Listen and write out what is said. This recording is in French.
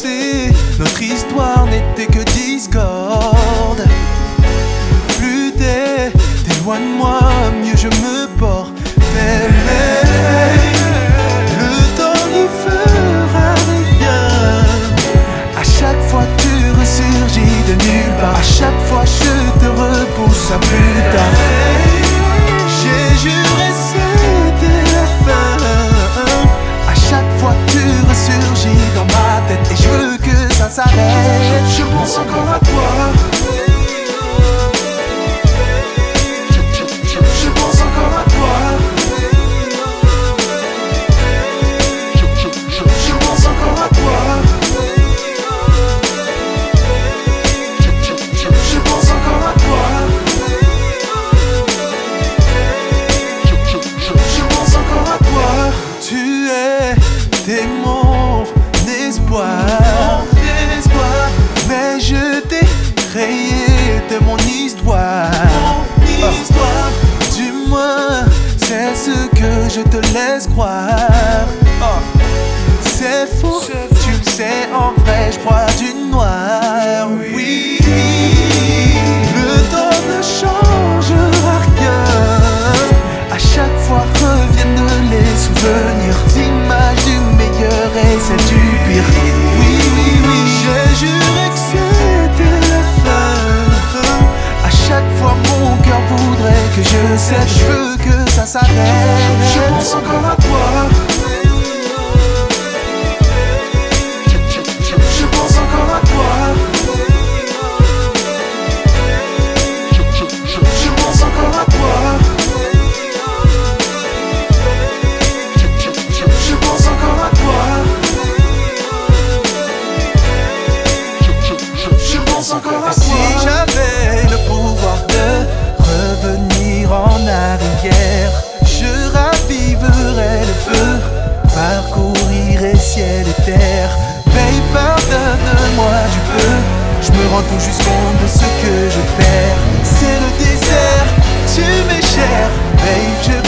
passé, notre histoire n'était que discorde. Plus t'éloignes de moi, mieux je me porte. Le temps n'y fera rien. À chaque fois tu ressurgis de nulle part. À chaque fois je te repousse à plus tard. J'ai juré c'était la fin. À chaque fois tu ressurgis dans ma tête et je veux que ça s'arrête. Je pense encore à toi. Je pense encore à toi. Je pense encore à toi. Je pense encore à toi. Je pense encore à toi. Tu es mon espoir. Mais je t'ai rayé de mon histoire. Du moins, c'est ce que je te laisse croire. C'est faux, tu le sais, en vrai, je crois du noir. Oui, le temps ne changera rien. À chaque fois reviennent les souvenirs, images du meilleur et celles du pire. Oui, j'ai juré que c'était la fin. À chaque fois mon cœur voudrait que je cède. Je veux que ça s'arrête. Je pense encore à toi. Je pense encore à toi. Je pense encore à toi. Je pense encore à toi. Je pense encore à toi. Si j'avais le pouvoir de revenir en arrière, je raviverais le feu, parcourirais ciel et terre. Babe, pardonne-moi du peu, je me rends tout juste compte de ce que je perds. C'est le désert, tu m'es cher, babe, je